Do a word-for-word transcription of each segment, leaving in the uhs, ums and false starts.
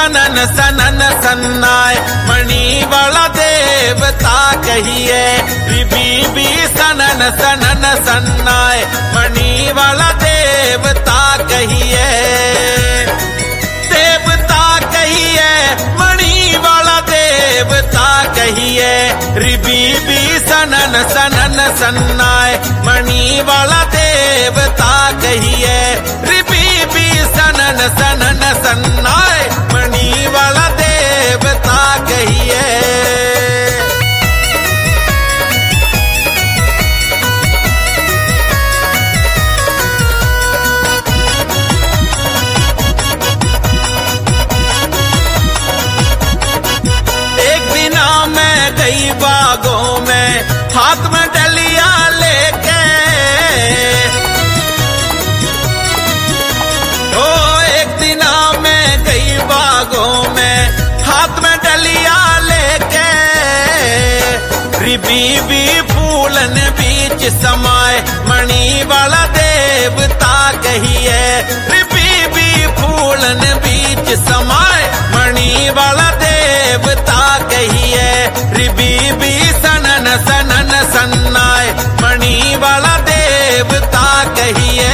सनन सनन सन्नाए, मणि वाला देवता कहिए। बीबी सनन सनन सन्नाए, मणि वाला देवता कहिए। देवता कहिए, मणि वाला देवता कहिए। बीबी सनन सनन सन्नाए, मणि वाला देवता कहिए। बीबी सनन सनन सन्नाए, मणि वाला देवता कहिए। बागों में हाथ में डलिया लेके, ओ एक दिना में गई बागों में हाथ में डलिया लेके। बीबी फूलन बीच समाए, मणि वाला देवता कहिए। बीबी फूलन बीच समाए, मणि वाला देवता कहिए। बीबी सनन सनन सन्नाए, मणि वाला देवता कहिए।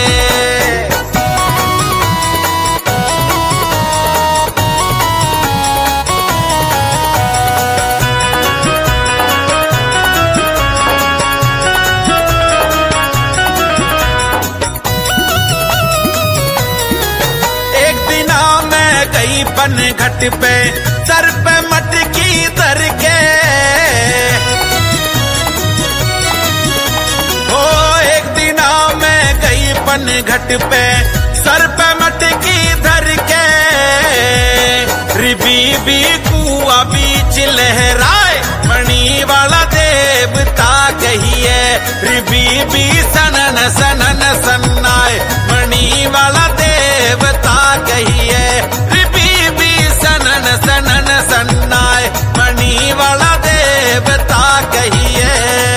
एक दिना मैं गई बन घट पे, सर पे मटकी धर के। ओ एक दिना मैं गई बन घट पे, सर पे मटकी धर के। बीबी कुआ बीच लहराए, मणि वाला देवता कहिए। बीबी सनन सनन सन्नाए, मणि वाला देवता कहिए। बीबी सनन सनन सन्नाए, मणि वाला देवता कहिए।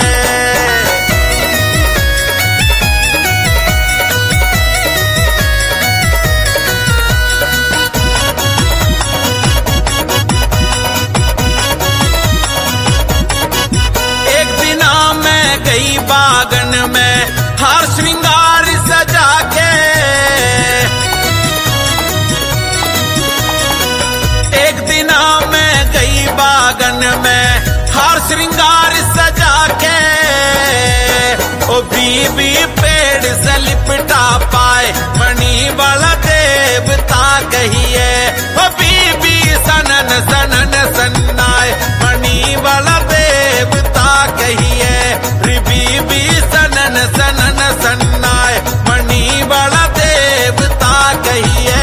बागन में हार श्रृंगार सजा के, एक दिना मैं गई बागन में हार श्रृंगार सजा के। ओ बीबी पेड़ से लिपटा पाए, मणि वाला देवता कहिए। ओ बीबी सनन सनन सन्नाए, मणि वाला देवता कहिए। बीबी सनन सनन सन्नाए, मणि वाला देवता कहिए।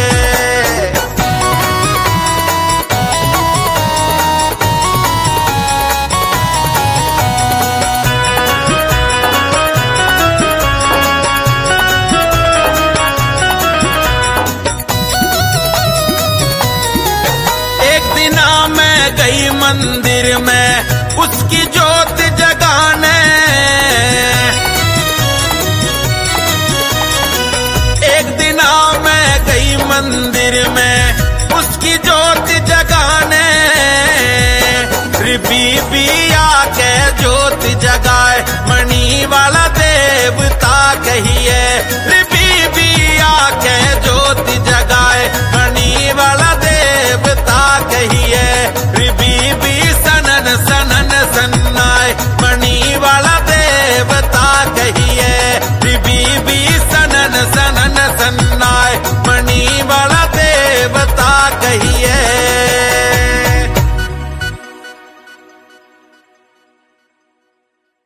एक दिना मैं गई मंदिर में उसकी ज्योत जगाने। एक दिना मैं गई मंदिर में उसकी ज्योत जगाने। बीबी आके जो